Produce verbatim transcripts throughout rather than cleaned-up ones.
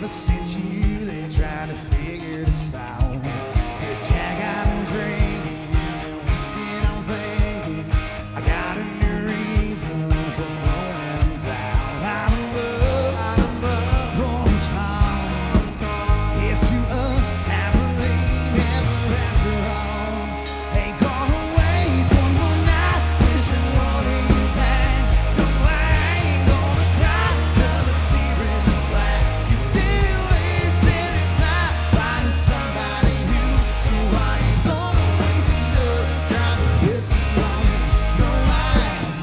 ever since you left trying to figure this out. This Jack I've been drinking and wasted on thinking. I got a new reason for throwing down. I'm in love, I'm in love for this heart. Here's to us, happily ever after all. Ain't gonna waste one more night wishing wanting you back. No, I ain't gonna cry another tear in this black. You didn't waste any time finding somebody new, so I ain't gonna waste another drop of whiskey on you. No, I ain't.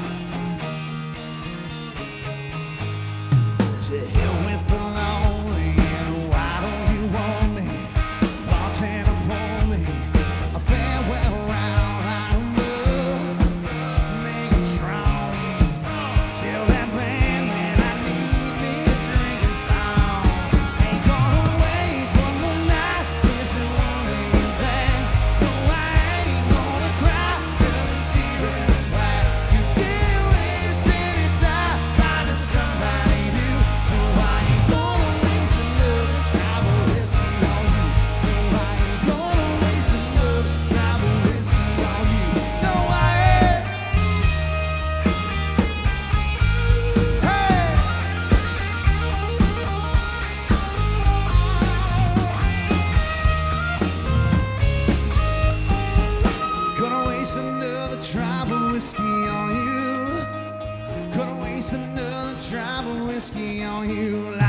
To hell with the lonely, and why don't you want me? Bartend upon me, a farewell round. I'm love, make it strong. Tell that man that I need me a drinking song. Ain't gonna waste one more night missing wanting you back. No, I ain't gonna cry another tear in this black. You didn't waste any time finding somebody new, so I ain't gonna waste another drop of whiskey on you. No, I ain't gonna waste another drop of whiskey on you. No, I ain't. Hey! Gonna waste another drop of whiskey on you. Gonna waste another drop of whiskey on you.